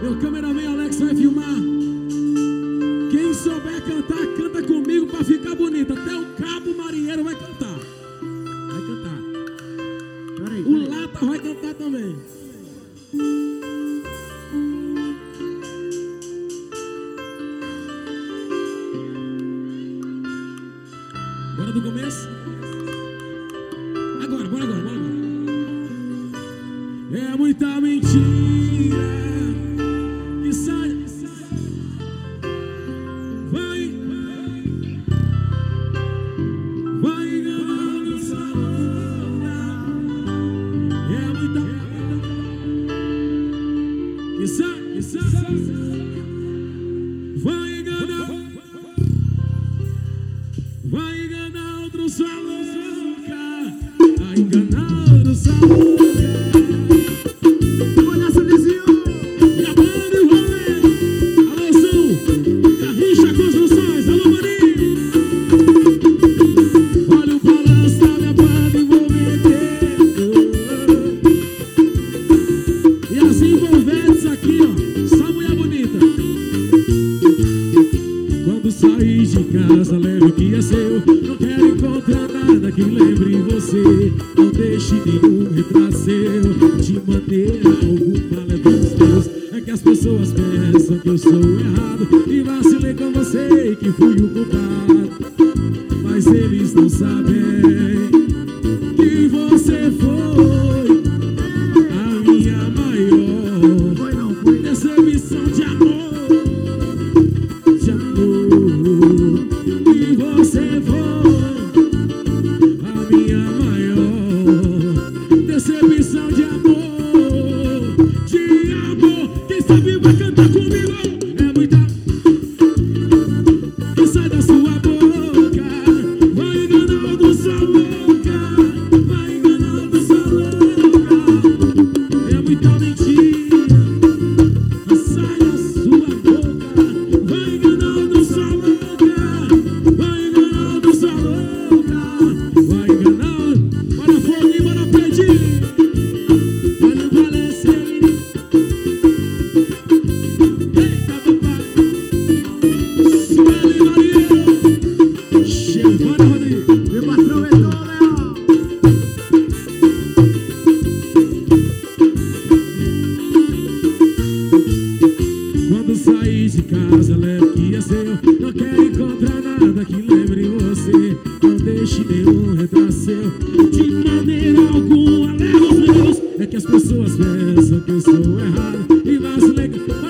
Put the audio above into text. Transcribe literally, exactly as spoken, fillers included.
Meu cameraman Alex vai filmar. Quem souber cantar, canta comigo pra ficar bonito. Até o cabo marinheiro vai cantar. Vai cantar. Peraí, O Lata vai cantar também. Bora do começo? Agora, bora agora, bora agora. É muita mentira que sai, vai, vai enganando sua boca. É muita que sai, que sai, vai enganar, vai enganar outro sua louca, vai enganar outro sua louca. Sair de casa, leve o que é seu. Não quero encontrar nada que lembre você. Não deixe nenhum retrato seu. De maneira alguma leve os meus. É que as pessoas pensam que eu sou errado e vacilei com você e que fui o culpado. Mas eles não sabem que você foi a minha maior foi não, foi. decepção de amor. Decepção de amor, de amor. Quem sabe vai cantar comigo. É muita que sai da sua boca. Vai enganando sua louca. Vai enganando sua louca. É muita mentira que sai da sua boca. Vai enganando sua louca. Vai enganando sua louca. Vai enganando. Bora fogo, bora pedir. Quando sair de casa, leve o que é seu. Não quero encontrar nada que lembre você. Não deixe nenhum retrato seu. De maneira alguma leva os meus. É que as pessoas pensam que eu sou errado e vacilei.